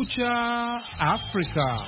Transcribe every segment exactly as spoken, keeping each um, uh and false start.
Kumekucha Afrika.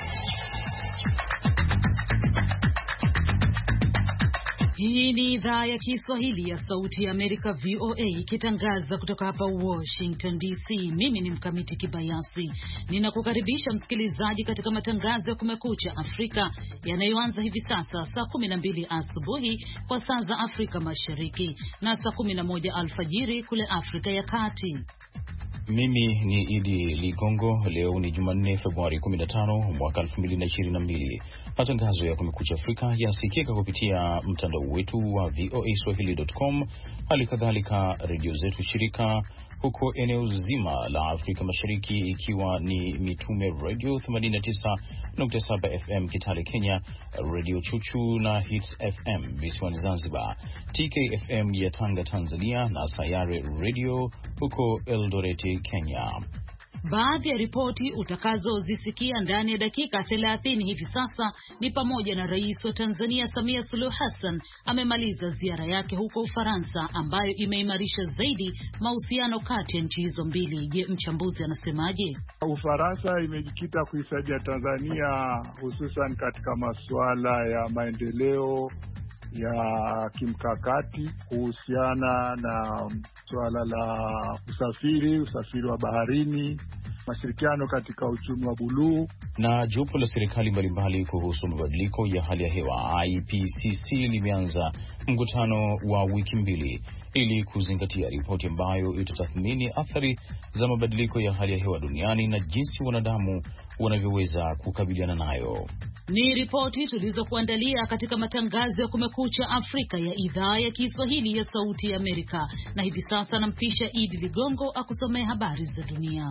Hii ni idhaa ya Kiswahili ya Sauti ya Amerika V O A ikitangaza kutoka hapa Washington D C. Mimi ni Mkamiti Kibayasi. Ninakukaribisha msikilizaji katika matangazo ya Kumekucha Afrika yanayoanza hivi sasa saa kumi na mbili asubuhi kwa saa za Afrika Mashariki na saa kumi na moja alfajiri kule Afrika ya Kati. Mimi ni Idi Ligongo. Leo ni Jumanne, Februari kumi na tano mwaka elfu mbili na ishirini na mbili. Matangazo ya Kumekucha Afrika yasikika kupitia mtandao wetu wa v o a swahili dot com, hali kadhalika redio zetu shirika huko eneo zima la Afrika Mashariki, ikiwa ni Mitume Radio themanini na tisa nukta saba F M Kitale Kenya, Radio Chuchu na Hits F M visiwani Zanzibar, T K F M ya Tanga Tanzania na Sayare Radio huko Eldoret Kenya. Baadhi ya ripoti utakazozisikia ndani ya dakika thelathini hivi sasa ni pamoja na Rais wa Tanzania Samia Suluhu Hassan amemaliza ziara yake huko Ufaransa ambayo imeimarisha zaidi mahusiano kati ya nchi hizo mbili. Je, mchambuzi anasemaje? Ufaransa imejikita kuisaidia Tanzania hususan katika masuala ya maendeleo ya kimkakati kuhusiana na suala la usafiri, usafiri wa baharini, mashirikiano katika uchumi wa buluu. Na jopo la serikali mbalimbali kuhusu mabadiliko ya hali ya hewa I P C C limeanza mkutano wa wiki mbili ili kuzingatia ripoti ambayo itatathmini athari za mabadiliko ya hali ya hewa duniani na jinsi wanadamu wanavyoweza kukabiliana nayo. Ni ripoti tulizokuandalia katika matangazo ya Kumekucha Afrika ya idhaa ya Kiswahili ya Sauti ya Amerika. Na hivi sasa nampisha Idi Ligongo akusomea habari za dunia.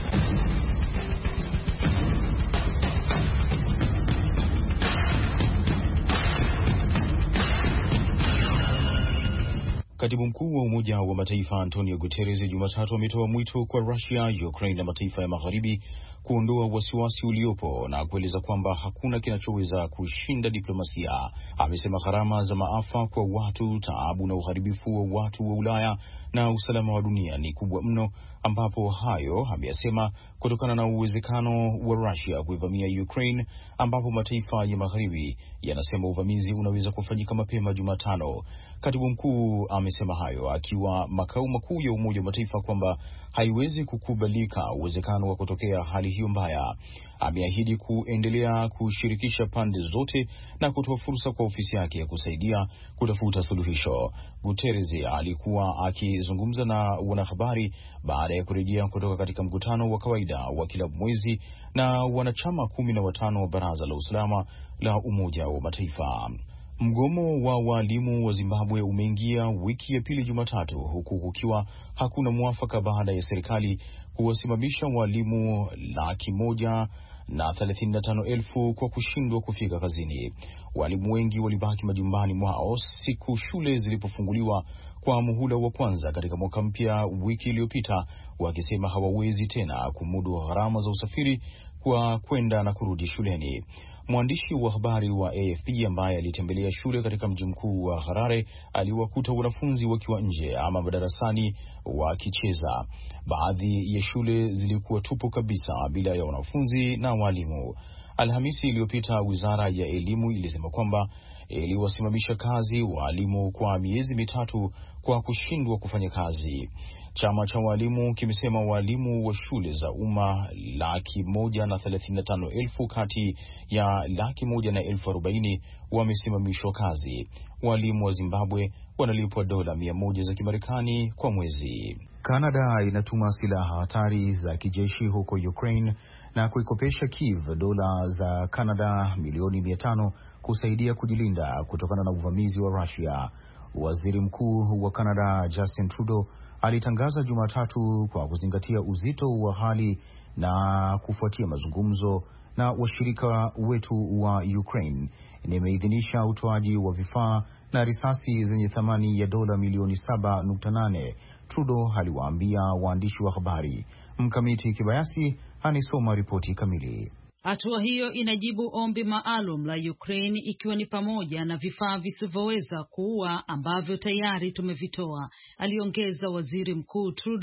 Katibu mkuu wa Umoja wa Mataifa Antonio Guterres Jumatatu ametoa mwito kwa Russia, Ukraine na mataifa ya magharibi kuondoa wasiwasi uliopo na kueleza kwamba hakuna kinachoweza kushinda diplomasia. Amesema gharama za maafa kwa watu, taabu na uharibifu wa watu wa Ulaya na usalama wa dunia ni kubwa mno, ambapo hayo ameyasema kutokana na uwezekano wa Russia kuivamia Ukraine, ambapo mataifa ya magharibi yanasema uvamizi unaweza kufanyika mapema Jumatano. Katibu mkuu amesema hayo akiwa makao makuu ya Umoja wa Mataifa kwamba haiwezi kukubalika uwezekano wa kutokea hali hiyo mbaya. Ameahidi kuendelea kushirikisha pande zote na kutoa fursa kwa ofisi yake ya kusaidia kutafuta suluhisho. Guterres alikuwa akizungumza na wanahabari baada ya kurejea kutoka katika mkutano wa kawaida wa kila mwezi na wanachama kumi na watano wa Baraza la Usalama la Umoja wa Mataifa. Mgomo wa walimu wa Zimbabwe umeingia wiki ya pili Jumatatu, huku kukiwa hakuna mwafaka baada ya serikali kuwasimamisha walimu laki moja na thelathini na tano elfu kwa kushindwa kufika kazini. Walimu wengi walibaki majumbani mwao siku shule zilipofunguliwa kwa muhula wa kwanza katika mwaka mpya wiki iliyopita, wakisema hawawezi tena kumudu gharama za usafiri kwa kwenda na kurudi shuleni. Mwandishi wa habari wa A F P ambaye alitembelea shule katika mji mkuu wa Harare aliwakuta wanafunzi wakiwa nje ama madarasani wakicheza. Baadhi ya shule zilikuwa tupu kabisa bila ya wanafunzi na walimu. Alhamisi iliyopita Wizara ya Elimu ilisema kwamba iliwasimamisha kazi walimu kwa miezi mitatu kwa kushindwa kufanya kazi. Chama cha walimu kimesema walimu wa shule za umma laki moja na thelathini na tano elfu kati ya laki moja na elfu arobaini wamesimamishwa kazi. Walimu wa Zimbabwe wanalipwa dola mia moja za Kimarekani kwa mwezi. Canada inatuma silaha hatari za kijeshi huko Ukraine na kuikopesha Kiev dola za Canada milioni mia tano kusaidia kujilinda kutokana na uvamizi wa Russia. Waziri Mkuu wa Canada Justin Trudeau alitangaza Jumatatu kwa kuzingatia uzito wa hali na kufuatia mazungumzo na washirika wetu wa Ukraine, nimeidhinisha utoaji wa vifaa na risasi zenye thamani ya dola milioni saba nukta nane, Trudeau aliwaambia waandishi wa habari. Mkamiti Kibayasi anisoma ripoti kamili. Hatua hiyo inajibu ombi maalum la Ukraine, ikiwa ni pamoja na vifaa visivyoweza kuua ambavyo tayari tumevitoa, aliongeza Waziri Mkuu Trudeau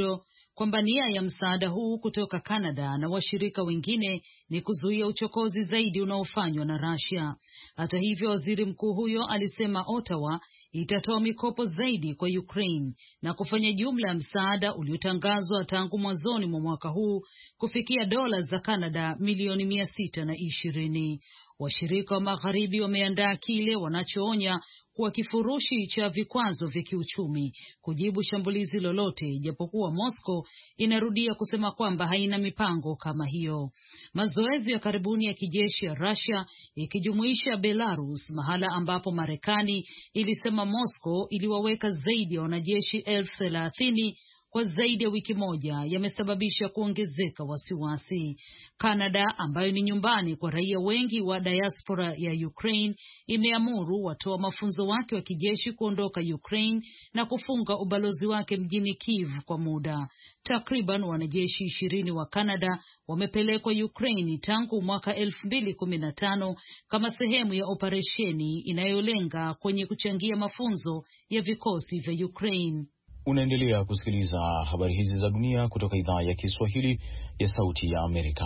kwamba nia ya msaada huu kutoka Canada na washirika wengine ni kuzuia uchokozi zaidi unaofanywa na Russia. Hata hivyo, waziri mkuu huyo alisema Ottawa itatoa mikopo zaidi kwa Ukraine na kufanya jumla ya msaada uliotangazwa tangu mwanzoni mwa mwaka huu kufikia dola za Canada milioni mia sita na ishirini. Washirika wa magharibi wameandaa kile wanachoonya kuwa kifurushi cha vikwazo vya kiuchumi kujibu shambulizi lolote, japokuwa Moscow inarudia kusema kwamba haina mipango kama hiyo. Mazoezi ya karibuni ya kijeshi ya Russia ikijumuisha Belarus, mahala ambapo Marekani ilisema Moscow iliwaweka zaidi ya wanajeshi elfu thelathini kwa zaidi ya wiki moja, yamesababisha kuongezeka wasiwasi. Canada, ambayo ni nyumbani kwa raia wengi wa diaspora ya Ukraine, imeamuru watoa mafunzo wake wa kijeshi kuondoka Ukraine na kufunga ubalozi wake mjini Kyiv kwa muda. Takriban wanajeshi ishirini wa Canada wamepelekwa Ukraine tangu mwaka elfu mbili kumi na tano kama sehemu ya operesheni inayolenga kwenye kuchangia mafunzo ya vikosi vya Ukraine. Unaendelea kusikiliza habari hizi za dunia kutoka idhaa ya Kiswahili ya Sauti ya Amerika.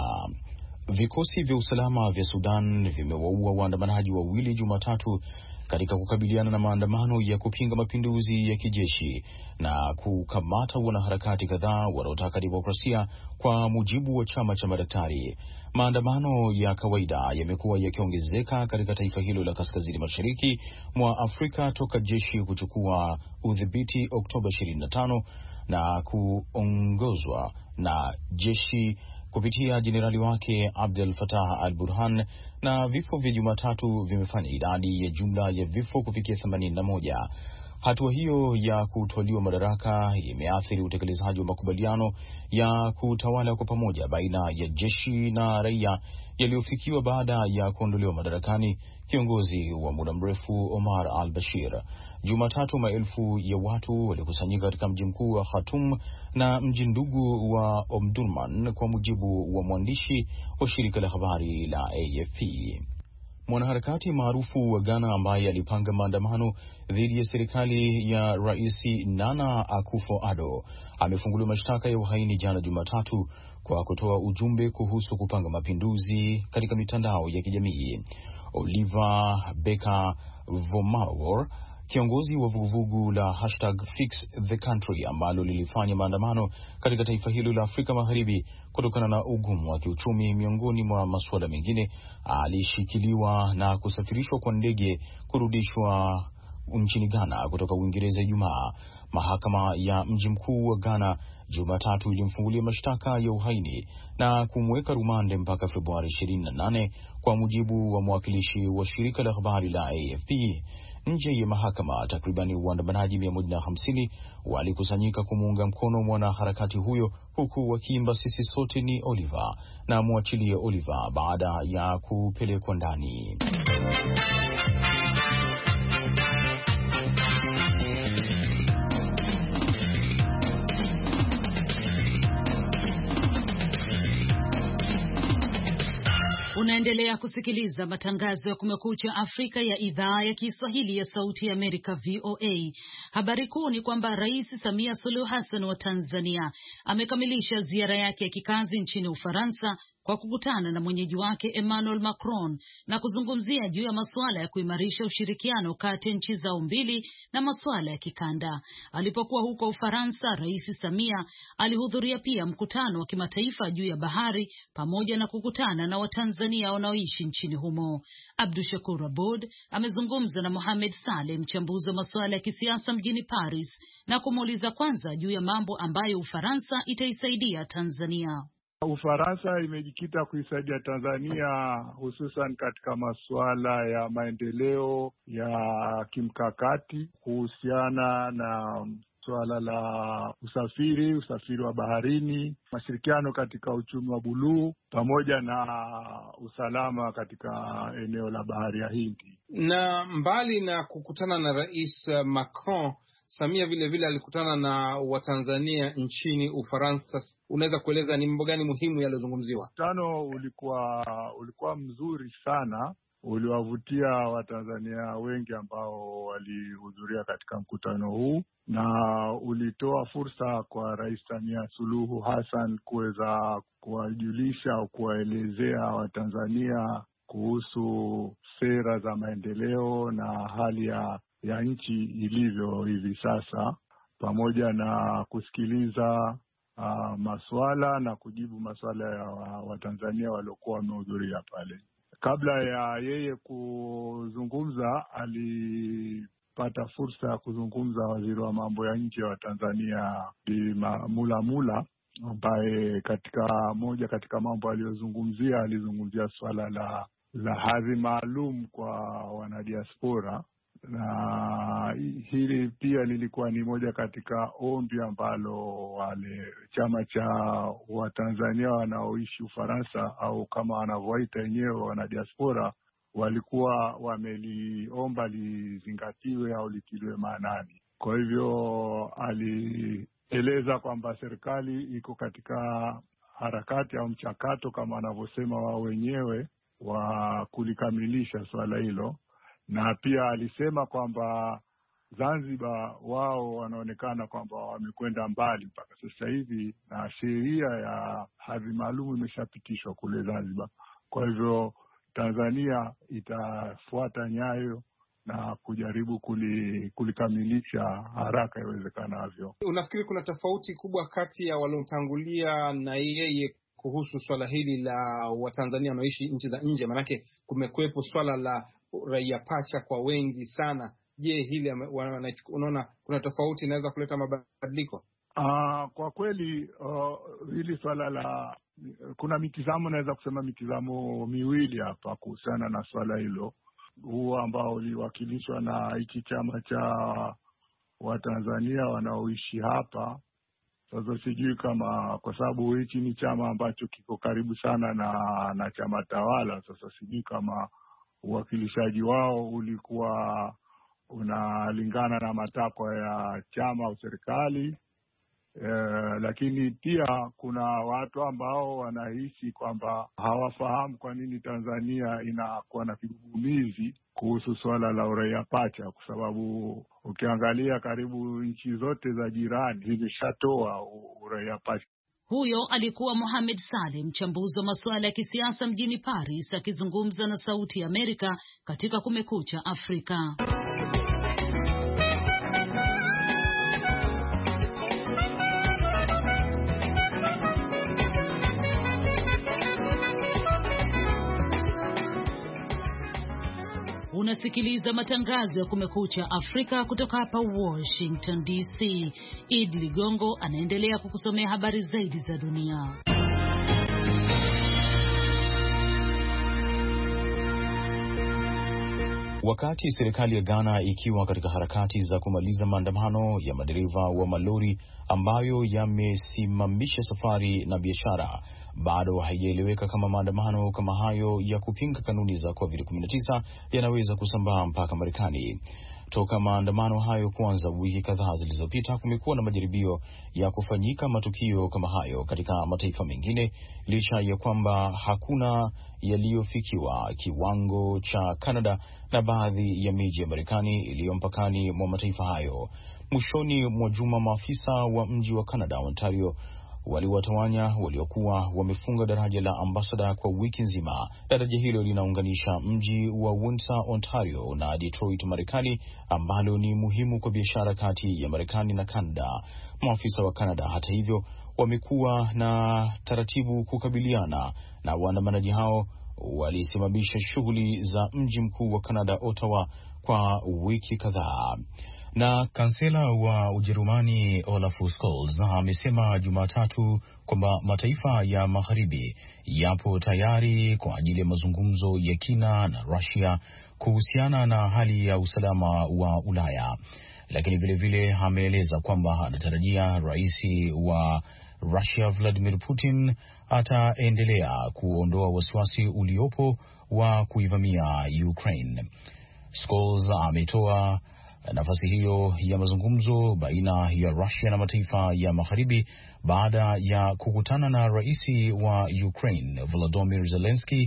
Vikosi vya usalama vya Sudan vimewaua waandamanaji wawili Jumatatu katika kukabiliana na maandamano ya kupinga mapinduzi ya kijeshi na kukamata wanaharakati kadhaa wanaotaka demokrasia, kwa mujibu wa chama cha madaktari. Maandamano ya kawaida yamekuwa yakiongezeka katika taifa hilo la kaskazini mashariki mwa Afrika toka jeshi kuchukua udhibiti Oktoba ishirini na tano na kuongozwa na jeshi kupitia jenerali wake Abdel Fattah al-Burhan, na vifo vya Jumatatu vimefanya idadi ya jumla ya vifo kufikia themanini na moja. Hatua hiyo ya kutwaliwa madaraka imeathiri utekelezaji wa makubaliano ya kutawala kwa pamoja baina ya jeshi na raia yaliyofikiwa baada ya kuondolewa madarakani kiongozi wa muda mrefu Omar al-Bashir. Jumatatu, maelfu ya watu walikusanyika katika mji mkuu wa Khartoum na mji ndugu wa Omdurman, kwa mujibu wa mwandishi wa shirika la habari la A F P. Mwanaharakati maarufu wa Ghana ambaye alipanga maandamano dhidi ya serikali ya Rais Nana Akufo-Addo amefunguliwa mashtaka ya uhaini jana Jumatatu kwa kutoa ujumbe kuhusu kupanga mapinduzi katika mitandao ya kijamii. Oliver Beka-Vomawor, kiongozi wa vuguvugu la hashtag Fix the Country ambalo lilifanya maandamano katika taifa hilo la Afrika Magharibi kutokana na ugumu wa kiuchumi miongoni mwa masuala mengine, alishikiliwa na kusafirishwa kwa ndege kurudishwa nchini Ghana kutoka Uingereza Ijumaa. Mahakama ya mji mkuu wa Ghana Jumatatu ilimfungulia mashtaka ya uhaini na kumweka rumande mpaka Februari ishirini na nane, kwa mujibu wa mwakilishi wa shirika la habari la A F P. Nje ya mahakama, takribani waandamanaji mia moja na hamsini walikusanyika kumuunga mkono mwanaharakati huyo, huku wakiimba sisi sote ni Oliver na muachilie Oliver, baada ya kupelekwa ndani. Unaendelea kusikiliza matangazo ya Kumekucha Afrika ya idhaa ya Kiswahili ya Sauti ya Amerika, V O A. Habari kuu ni kwamba Rais Samia Suluhu Hassan wa Tanzania amekamilisha ziara yake ya kikazi nchini Ufaransa kwa kukutana na mwenyeji wake Emmanuel Macron na kuzungumzia juu ya masuala ya kuimarisha ushirikiano kati ya nchi zao mbili na masuala ya kikanda. Alipokuwa huko Ufaransa, Rais Samia alihudhuria pia mkutano wa kimataifa juu ya bahari pamoja na kukutana na Watanzania wanaoishi nchini humo. Abdushakur Abud amezungumza na Mohamed Saleh, mchambuzi wa masuala ya kisiasa mjini Paris, na kumuuliza kwanza juu ya mambo ambayo Ufaransa itaisaidia Tanzania. Ufaransa imejikita kuisaidia Tanzania hususan katika masuala ya maendeleo ya kimkakati kuhusiana na suala la usafiri, usafiri wa baharini, mashirikiano katika uchumi wa buluu pamoja na usalama katika eneo la bahari ya Hindi. Na mbali na kukutana na Rais Macron, Samia vile vile alikutana na Watanzania nchini Ufaransa. Unaweza kueleza ni mambo gani muhimu yaliyozungumziwa? Mkutano ulikuwa ulikuwa mzuri sana. uliwavutia Watanzania wengi ambao walihudhuria katika mkutano huu, na ulitoa fursa kwa Rais Samia Suluhu Hassan kuweza kuwajulisha au kuwaelezea Watanzania kuhusu sera za maendeleo na hali ya, ya nchi ilivyo hivi sasa, pamoja na kusikiliza uh, maswala na kujibu maswala ya Watanzania waliokuwa wamehudhuria pale. Kabla ya yeye kuzungumza, alipata fursa ya kuzungumza waziri wa mambo ya nje wa Tanzania Bi Mula Mula, ambaye katika moja katika mambo aliyozungumzia, alizungumzia swala la la hadhi maalum kwa wanadiaspora, na hili pia lilikuwa ni moja katika ombi ambalo wale chama cha Watanzania wanaoishi Ufaransa, au kama wanavyoita wenyewe wanadiaspora, walikuwa wameliomba lizingatiwe au litiliwe maanani. Kwa hivyo alieleza kwamba serikali iko katika harakati au mchakato, kama wanavyosema wao wenyewe, wa kulikamilisha swala hilo. Na pia alisema kwamba Zanzibar wao wanaonekana kwamba wamekwenda mbali mpaka sasa hivi, na sheria ya hadhi maalum imeshapitishwa kule Zanzibar. Kwa hivyo Tanzania itafuata nyayo na kujaribu kuli, kulikamilisha haraka iwezekanavyo. Unafikiri kuna tofauti kubwa kati ya waliotangulia na yeye kuhusu swala hili la Watanzania wanaoishi nchi za nje? Manake kumekuwepo swala la raia pacha kwa wengi sana. Je, hili unaona kuna tofauti inaweza kuleta mabadiliko? Uh, kwa kweli uh, hili swala la kuna mitizamo, naweza kusema mitizamo miwili hapa kuhusiana na swala hilo, huu ambao uliwakilishwa na hiki chama cha Watanzania wanaoishi hapa. Sasa sijui kama kwa sababu hichi ni chama ambacho kiko karibu sana na na chama tawala, sasa sijui kama uwakilishaji wao ulikuwa unalingana na matakwa ya chama au serikali. E, lakini pia kuna watu ambao wanahisi kwamba hawafahamu kwa nini Tanzania inakuwa na kigugumizi kuhusu swala la uraia pacha, kwa sababu ukiangalia karibu nchi zote za jirani zimeshatoa uraia pacha. Huyo alikuwa Mohamed Saleh, mchambuzi wa masuala ya kisiasa mjini Paris, akizungumza na Sauti ya Amerika katika Kumekucha Afrika. Unasikiliza matangazo ya Kumekucha Afrika kutoka hapa Washington D C. Id Ligongo anaendelea kukusomea habari zaidi za dunia. Wakati serikali ya Ghana ikiwa katika harakati za kumaliza maandamano ya madereva wa malori ambayo yamesimamisha safari na biashara, bado haijaeleweka kama maandamano kama hayo ya kupinga kanuni za covid kumi na tisa yanaweza kusambaa mpaka Marekani. Toka maandamano hayo kuanza wiki kadhaa zilizopita, kumekuwa na majaribio ya kufanyika matukio kama hayo katika mataifa mengine, licha ya kwamba hakuna yaliyofikiwa kiwango cha Canada na baadhi ya miji ya Marekani iliyo mpakani mwa mataifa hayo. Mwishoni mwa juma, maafisa wa mji wa Canada, Ontario, waliwatawanya waliokuwa wamefunga daraja la Ambassador kwa wiki nzima. Daraja hilo linaunganisha mji wa Windsor, Ontario na Detroit, Marekani, ambalo ni muhimu kwa biashara kati ya Marekani na Canada. Maafisa wa Canada, hata hivyo, wamekuwa na taratibu kukabiliana na waandamanaji hao. Walisimamisha shughuli za mji mkuu wa Canada, Ottawa, kwa wiki kadhaa. Na kansela wa Ujerumani Olaf Scholz amesema Jumatatu kwamba mataifa ya magharibi yapo tayari kwa ajili ya mazungumzo ya kina na Russia kuhusiana na hali ya usalama wa Ulaya. Lakini vile vile ameeleza kwamba anatarajia rais wa Russia Vladimir Putin ataendelea kuondoa wasiwasi uliopo wa kuivamia Ukraine. Scholz ametoa nafasi hiyo ya mazungumzo baina ya Russia na mataifa ya magharibi baada ya kukutana na rais wa Ukraine Volodymyr Zelensky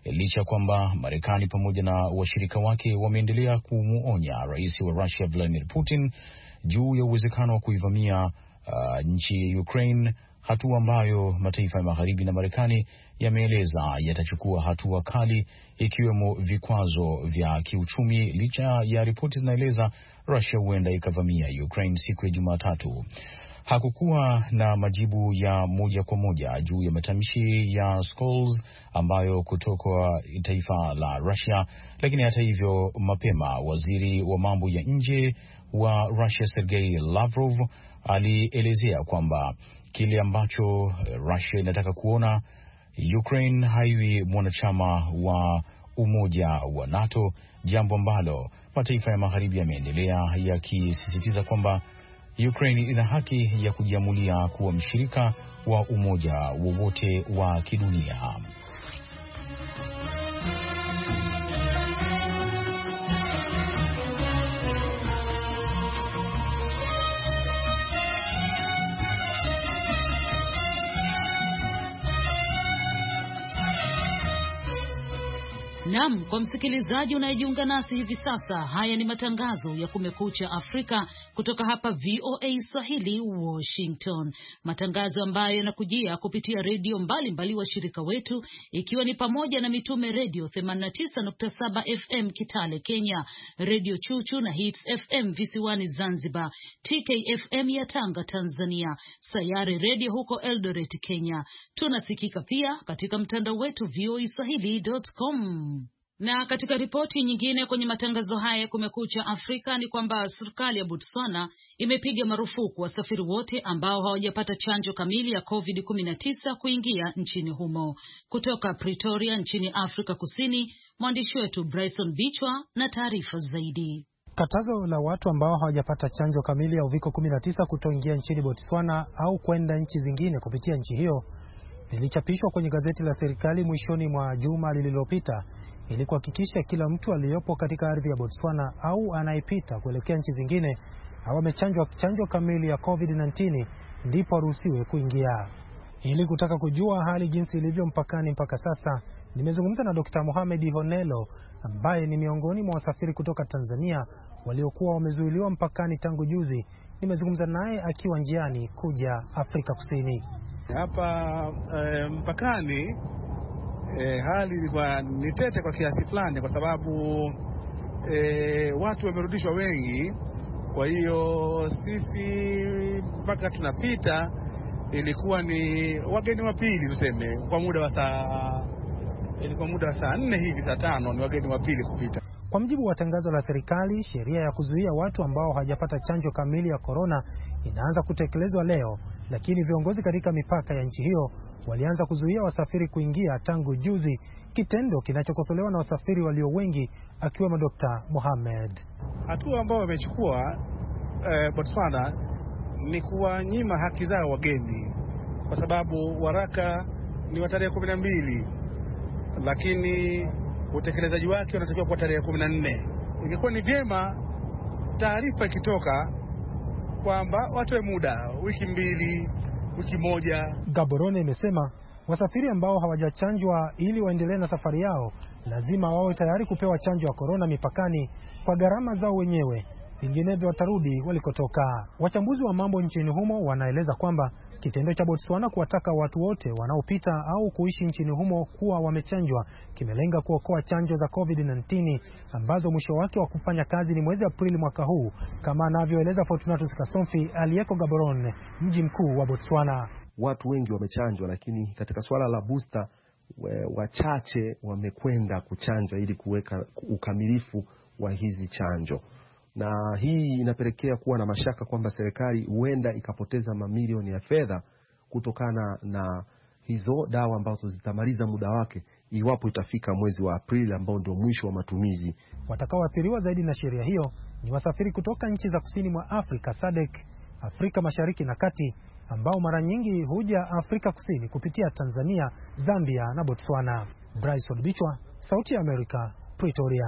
licha kwamba Marekani pamoja na washirika wake wameendelea kumuonya rais wa Russia Vladimir Putin juu ya uwezekano wa kuivamia uh, nchi ya Ukraine, hatua ambayo mataifa ya magharibi na Marekani yameeleza yatachukua hatua kali ikiwemo vikwazo vya kiuchumi, licha ya ripoti zinaeleza Russia huenda ikavamia Ukraine siku ya Jumatatu. Hakukuwa na majibu ya moja kwa moja juu ya matamshi ya Scholz ambayo kutoka taifa la Russia, lakini hata hivyo mapema waziri wa mambo ya nje wa Russia Sergei Lavrov alielezea kwamba kile ambacho Russia inataka kuona Ukraine haiwi mwanachama wa umoja wa NATO, jambo ambalo mataifa ya magharibi yameendelea yakisisitiza kwamba Ukraine ina haki ya kujiamulia kuwa mshirika wa umoja wowote wa kidunia. Naam, kwa msikilizaji unayejiunga nasi hivi sasa, haya ni matangazo ya Kumekucha Afrika kutoka hapa V O A Swahili Washington. Matangazo ambayo yanakujia kupitia redio mbalimbali wa shirika wetu, ikiwa ni pamoja na Mitume Radio themanini na tisa nukta saba F M Kitale Kenya, Radio Chuchu na Hits F M visiwani Zanzibar, T K F M ya Tanga Tanzania, Sayari Radio huko Eldoret Kenya. Tunasikika pia katika mtandao wetu v o a swahili dot com. Na katika ripoti nyingine kwenye matangazo haya Kumekucha Afrika ni kwamba serikali ya Botswana imepiga marufuku wasafiri wote ambao hawajapata chanjo kamili ya covid kumi na tisa kuingia nchini humo. Kutoka Pretoria nchini Afrika Kusini, mwandishi wetu Bryson Bichwa na taarifa zaidi. Katazo la watu ambao hawajapata chanjo kamili ya uviko kumi na tisa kutoingia nchini Botswana au kwenda nchi zingine kupitia nchi hiyo lilichapishwa kwenye gazeti la serikali mwishoni mwa juma lililopita, ili kuhakikisha kila mtu aliyopo katika ardhi ya Botswana au anayepita kuelekea nchi zingine au amechanjwa chanjo kamili ya covid kumi na tisa ndipo aruhusiwe kuingia. Ili kutaka kujua hali jinsi ilivyo mpakani mpaka sasa, nimezungumza na Dokta Mohamed Honelo ambaye ni miongoni mwa wasafiri kutoka Tanzania waliokuwa wamezuiliwa mpakani tangu juzi. Nimezungumza naye akiwa njiani kuja Afrika Kusini. Hapa e, mpakani e, hali ilikuwa ni tete kwa kiasi fulani, kwa sababu e, watu wamerudishwa wengi. Kwa hiyo sisi mpaka tunapita ilikuwa ni wageni wa pili, tuseme kwa muda wa saa ilikuwa muda wa saa nne hivi saa tano ni wageni wa pili kupita. Kwa mujibu wa tangazo la serikali, sheria ya kuzuia watu ambao hawajapata chanjo kamili ya corona inaanza kutekelezwa leo, lakini viongozi katika mipaka ya nchi hiyo walianza kuzuia wasafiri kuingia tangu juzi, kitendo kinachokosolewa na wasafiri walio wengi akiwemo Dokta Mohamed. Hatua ambayo wamechukua eh, Botswana ni kuwanyima haki zao wageni, kwa sababu waraka ni wa tarehe kumi na mbili, lakini utekelezaji wake unatakiwa kwa tarehe kumi na nne. Ingekuwa ni vyema taarifa ikitoka kwamba watoe muda wiki mbili, wiki moja. Gaborone imesema wasafiri ambao hawajachanjwa ili waendelee na safari yao lazima wawe tayari kupewa chanjo ya corona mipakani kwa gharama zao wenyewe, vinginevyo watarudi walikotoka. Wachambuzi wa mambo nchini humo wanaeleza kwamba kitendo cha Botswana kuwataka watu wote wanaopita au kuishi nchini humo kuwa wamechanjwa kimelenga kuokoa chanjo za covid kumi na tisa ambazo mwisho wake wa kufanya kazi ni mwezi Aprili mwaka huu, kama anavyoeleza Fortunatus Kasomfi aliyeko Gaborone, mji mkuu wa Botswana. Watu wengi wamechanjwa, lakini katika swala la booster wachache wamekwenda kuchanjwa ili kuweka ukamilifu wa hizi chanjo. Na hii inapelekea kuwa na mashaka kwamba serikali huenda ikapoteza mamilioni ya fedha kutokana na hizo dawa ambazo zitamaliza muda wake iwapo itafika mwezi wa Aprili ambao ndio mwisho wa matumizi. Watakaoathiriwa zaidi na sheria hiyo ni wasafiri kutoka nchi za kusini mwa Afrika, S A D C, Afrika Mashariki na Kati, ambao mara nyingi huja Afrika Kusini kupitia Tanzania, Zambia na Botswana. Bryson Bichwa, Sauti ya Amerika, Pretoria.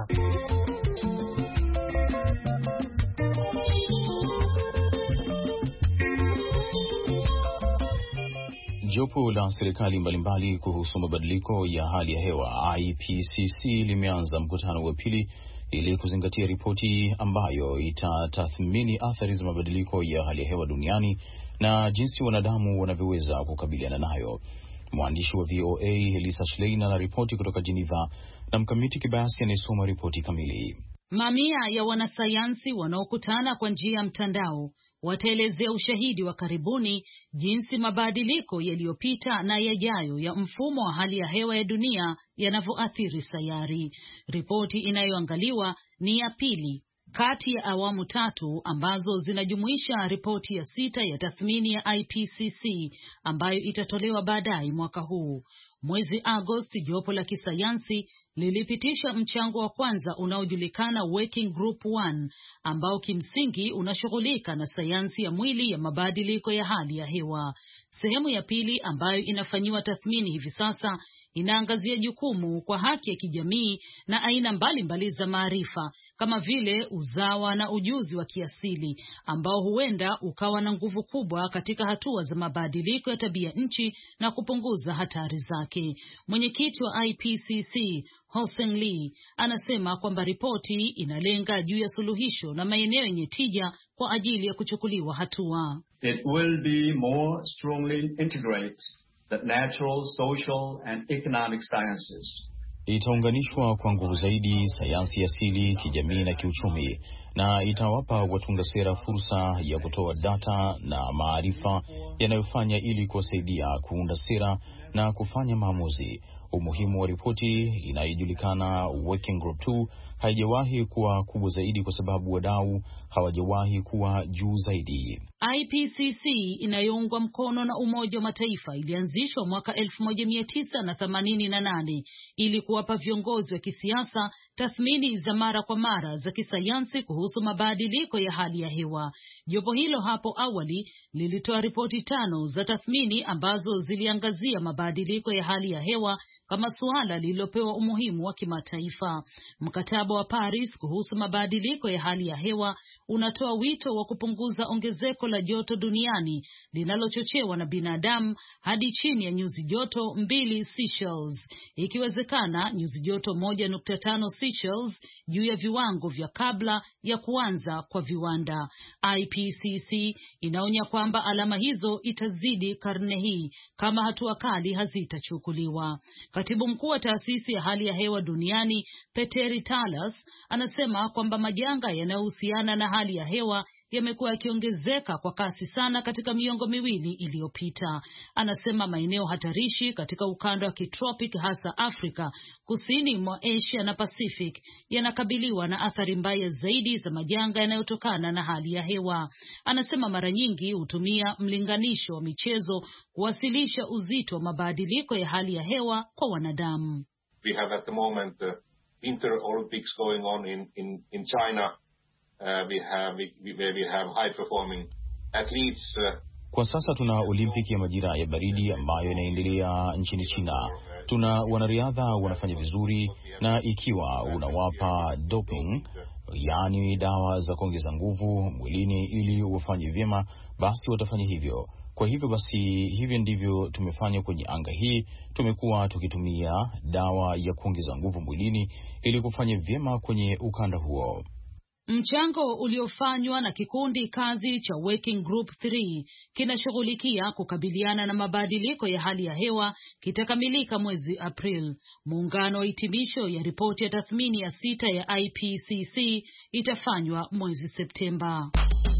Jopo la serikali mbalimbali kuhusu mabadiliko ya hali ya hewa I P C C limeanza mkutano wa pili ili kuzingatia ripoti ambayo itatathmini athari za mabadiliko ya hali ya hewa duniani na jinsi wanadamu wanavyoweza kukabiliana nayo. Mwandishi wa V O A Lisa Schlein anaripoti kutoka Geneva na Mkamiti Kibayasi anayesoma ripoti kamili. Mamia ya wanasayansi wanaokutana kwa njia ya mtandao wataelezea ushahidi wa karibuni jinsi mabadiliko yaliyopita na yajayo ya mfumo wa hali ya hewa ya dunia yanavyoathiri sayari. Ripoti inayoangaliwa ni ya pili kati ya awamu tatu ambazo zinajumuisha ripoti ya sita ya tathmini ya I P C C ambayo itatolewa baadaye mwaka huu. Mwezi Agosti, jopo la kisayansi lilipitisha mchango wa kwanza unaojulikana Working Group one ambao kimsingi unashughulika na sayansi ya mwili ya mabadiliko ya hali ya hewa. Sehemu ya pili ambayo inafanyiwa tathmini hivi sasa inaangazia jukumu kwa haki ya kijamii na aina mbalimbali za maarifa kama vile uzawa na ujuzi wa kiasili ambao huenda ukawa na nguvu kubwa katika hatua za mabadiliko ya tabia nchi na kupunguza hatari zake. Mwenyekiti wa I P C C Hoseng Lee anasema kwamba ripoti inalenga juu ya suluhisho na maeneo yenye tija kwa ajili ya kuchukuliwa hatua. It will be more strongly integrate the natural, social and economic sciences. Itaunganishwa kwa nguvu zaidi sayansi asili, kijamii na kiuchumi, na itawapa watunga sera fursa ya kutoa data na maarifa yanayofanya ili kuwasaidia kuunda sera na kufanya maamuzi. Umuhimu wa ripoti inayojulikana Working Group two haijawahi kuwa kubwa zaidi kwa sababu wadau hawajawahi kuwa juu zaidi. I P C C inayoungwa mkono na Umoja wa Mataifa ilianzishwa mwaka elfu moja mia tisa na themanini na nane ili kuwapa viongozi wa kisiasa tathmini za mara kwa mara za kisayansi kuhusu mabadiliko ya hali ya hewa. Jopo hilo hapo awali lilitoa ripoti tano za tathmini ambazo ziliangazia mabadiliko ya hali ya hewa kama suala lililopewa umuhimu wa kimataifa. Mkataba wa Paris kuhusu mabadiliko ya hali ya hewa unatoa wito wa kupunguza ongezeko la joto duniani linalochochewa na binadamu hadi chini ya nyuzi joto mbili Celsius, ikiwezekana nyuzi joto moja nukta tano Celsius juu ya viwango vya kabla ya kuanza kwa viwanda. I P C C inaonya kwamba alama hizo itazidi karne hii kama hatua kali hazitachukuliwa. Katibu mkuu wa taasisi ya hali ya hewa duniani Petteri Talas anasema kwamba majanga yanayohusiana na hali ya hewa yamekuwa yakiongezeka kwa kasi sana katika miongo miwili iliyopita. Anasema maeneo hatarishi katika ukanda wa kitropic hasa Afrika, kusini mwa Asia na Pacific yanakabiliwa na athari mbaya zaidi za majanga yanayotokana na hali ya hewa. Anasema mara nyingi hutumia mlinganisho wa michezo kuwasilisha uzito wa mabadiliko ya hali ya hewa kwa wanadamu. We have at the moment the Winter Olympics going on in in in China. Uh, we have we, we have high performing athletes. Uh, Kwa sasa tuna Olimpiki ya majira ya baridi ambayo inaendelea nchini China. Tuna wanariadha wanafanya vizuri, na ikiwa unawapa doping, yani dawa za kuongeza nguvu mwilini ili wafanye vyema, basi watafanya hivyo. Kwa hivyo basi hivyo ndivyo tumefanya kwenye anga hii. Tumekuwa tukitumia dawa ya kuongeza nguvu mwilini ili kufanya vyema kwenye ukanda huo. Mchango uliofanywa na kikundi kazi cha Working Group three kinashughulikia kukabiliana na mabadiliko ya hali ya hewa kitakamilika mwezi April. Muungano wa hitimisho ya ripoti ya tathmini ya sita ya I P C C itafanywa mwezi Septemba.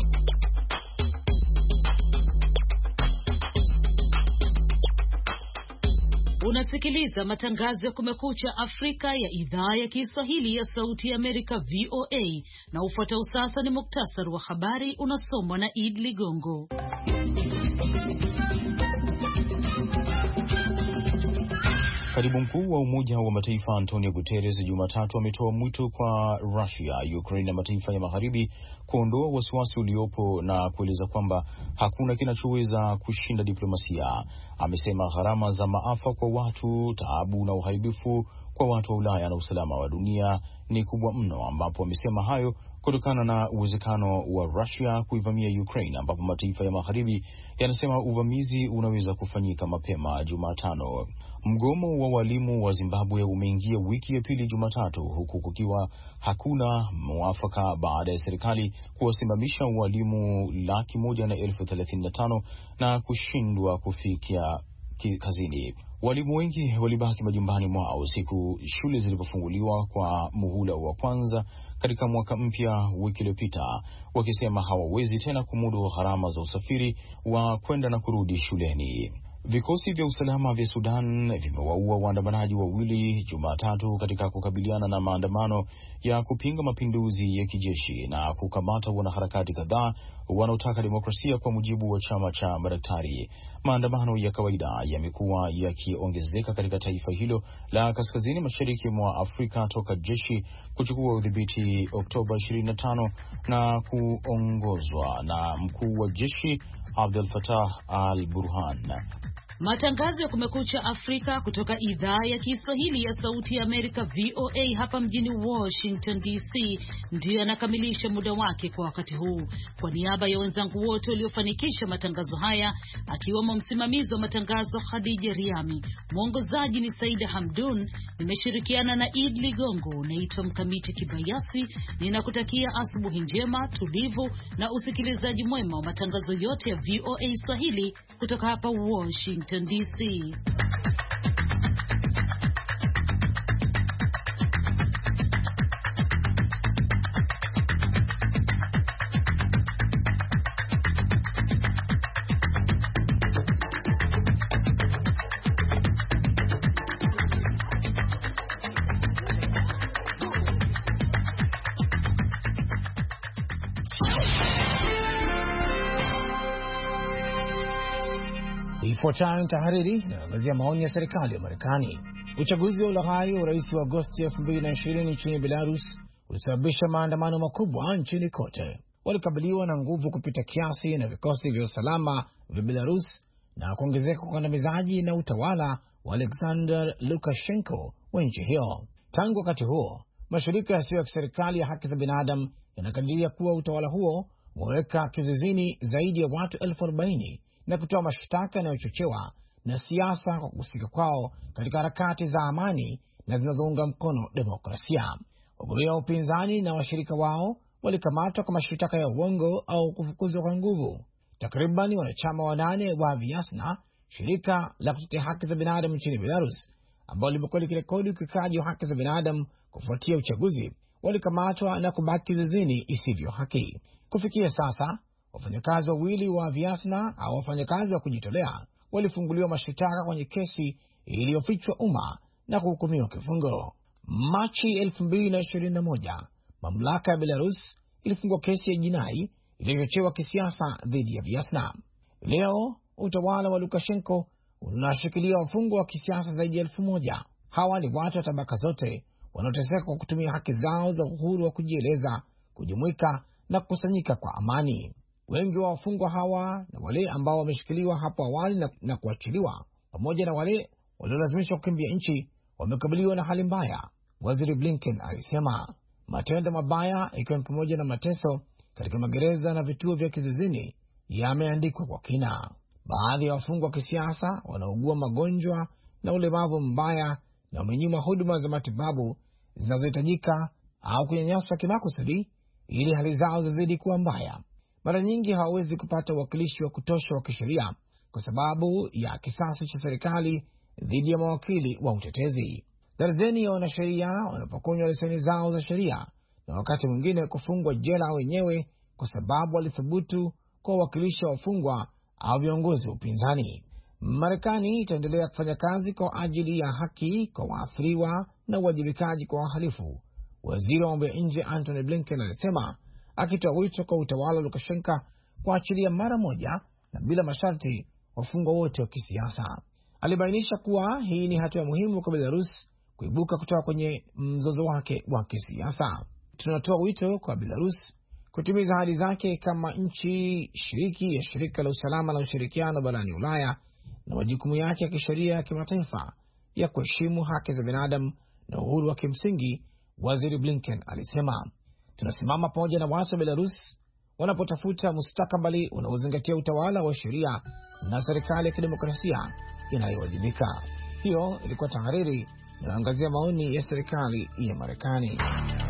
Unasikiliza matangazo ya Kumekucha Afrika ya idhaa ya Kiswahili ya Sauti ya Amerika V O A, na ufuatao sasa ni muktasari wa habari unasomwa na Id Ligongo. Katibu mkuu wa Umoja wa Mataifa Antonio Guterres Jumatatu ametoa mwito kwa Russia, Ukraine na mataifa ya Magharibi kuondoa wasiwasi uliopo na kueleza kwamba hakuna kinachoweza kushinda diplomasia. Amesema gharama za maafa kwa watu, taabu na uharibifu kwa watu wa Ulaya na usalama wa dunia ni kubwa mno, ambapo amesema hayo kutokana na uwezekano wa Russia kuivamia Ukraine, ambapo mataifa ya magharibi yanasema uvamizi unaweza kufanyika mapema Jumatano. Mgomo wa walimu wa Zimbabwe umeingia wiki ya pili Jumatatu, huku kukiwa hakuna mwafaka baada ya serikali kuwasimamisha walimu laki moja na elfu thelathini na tano na kushindwa kufikia kazini. Walimu wengi walibaki majumbani mwao siku shule zilipofunguliwa kwa muhula wa kwanza katika mwaka mpya wiki iliyopita, wakisema hawawezi tena kumudu gharama za usafiri wa kwenda na kurudi shuleni. Vikosi vya usalama vya Sudan vimewaua waandamanaji wawili Jumatatu katika kukabiliana na maandamano ya kupinga mapinduzi ya kijeshi na kukamata wanaharakati kadhaa wanaotaka demokrasia, kwa mujibu wa chama cha madaktari. Maandamano ya kawaida yamekuwa yakiongezeka katika taifa hilo la kaskazini mashariki mwa Afrika toka jeshi kuchukua udhibiti Oktoba ishirini na tano na kuongozwa na mkuu wa jeshi Abdel Fattah al-Burhan. Matangazo ya Kumekucha Afrika kutoka idhaa ya Kiswahili ya Sauti ya Amerika V O A hapa mjini Washington D C ndiyo yanakamilisha muda wake kwa wakati huu. Kwa niaba ya wenzangu wote waliofanikisha matangazo haya, akiwemo msimamizi wa matangazo Khadija Riami, mwongozaji ni Saida Hamdun, nimeshirikiana na Id Ligongo. Naitwa Mkamiti Kibayasi, ninakutakia asubuhi njema, tulivu na usikilizaji mwema wa matangazo yote ya V O A Swahili kutoka hapa Washington D C. Ifuatayo tahariri inaangazia maoni ya serikali ya Marekani. Uchaguzi wa ulaghai wa rais wa Agosti elfu mbili na ishirini nchini Belarus ulisababisha maandamano makubwa nchini kote. Walikabiliwa na nguvu kupita kiasi na vikosi vya usalama vya Belarus na kuongezeka kwa ukandamizaji na utawala wa Alexander Lukashenko wa nchi hiyo. Tangu wakati huo, mashirika yasiyo ya kiserikali ya haki za binadamu yanakadiria kuwa utawala huo umeweka kizuizini zaidi ya watu elfu arobaini na kutoa mashtaka yanayochochewa na siasa kwa kuhusika kwao katika harakati za amani na zinazounga mkono demokrasia. Wagombea wa upinzani na washirika wao walikamatwa kwa mashtaka ya uongo au kufukuzwa kwa nguvu. Takriban wanachama wanane wa Viasna, shirika la kutetea haki za binadamu nchini Belarus, ambao limekuwa likirekodi ukiukaji wa haki za binadamu kufuatia uchaguzi, walikamatwa na kubaki kizuizini isivyo haki. Kufikia sasa, wafanyakazi wawili wa Viasna au wafanyakazi wa kujitolea walifunguliwa mashtaka kwenye kesi iliyofichwa umma na kuhukumiwa kifungo. Machi elfu mbili na ishirini na moja, mamlaka ya Belarus ilifungua kesi ya jinai iliyochochewa kisiasa dhidi ya Viasna. Leo utawala wa Lukashenko unashikilia wafungwa wa kisiasa zaidi ya elfu moja. Hawa ni watu wa tabaka zote wanaoteseka kwa kutumia haki zao za uhuru wa kujieleza, kujumuika na kukusanyika kwa amani. Wengi wa wafungwa hawa na wale ambao wameshikiliwa hapo awali na, na kuachiliwa, pamoja na wale waliolazimishwa kukimbia nchi, wamekabiliwa na hali mbaya. Waziri Blinken alisema matendo mabaya, ikiwa ni pamoja na mateso katika magereza na vituo vya kizuizini, yameandikwa kwa kina. Baadhi ya wafungwa wa kisiasa wanaugua magonjwa na ulemavu mbaya na wamenyimwa huduma za matibabu zinazohitajika au kunyanyaswa kimakusudi ili hali zao zizidi kuwa mbaya. Mara nyingi hawawezi kupata uwakilishi wa kutosha wa kisheria kwa sababu ya kisasi cha serikali dhidi ya mawakili wa utetezi. Darzeni ya wanasheria wanapokonywa leseni zao za sheria na wakati mwingine kufungwa jela wenyewe kwa sababu walithubutu kwa uwakilishi wa wafungwa au viongozi wa upinzani. Marekani itaendelea kufanya kazi kwa ajili ya haki kwa waathiriwa na uwajibikaji kwa wahalifu, waziri wa mambo ya nje Antony Blinken alisema, akitoa wito kwa utawala wa Lukashenko kuachilia mara moja na bila masharti wafungwa wote wa kisiasa. Alibainisha kuwa hii ni hatua muhimu kwa Belarus kuibuka kutoka kwenye mzozo wake wa kisiasa. Tunatoa wito kwa Belarus kutimiza ahadi zake kama nchi shiriki ya shirika la usalama na ushirikiano barani Ulaya na majukumu yake ya kisheria ya kimataifa ya kuheshimu haki za binadamu na uhuru wa kimsingi, waziri Blinken alisema. tunasimama pamoja na watu wa Belarus wanapotafuta mustakabali unaozingatia utawala wa sheria na serikali ya kidemokrasia inayowajibika. Hiyo ilikuwa tahariri inayoangazia maoni ya serikali ya Marekani.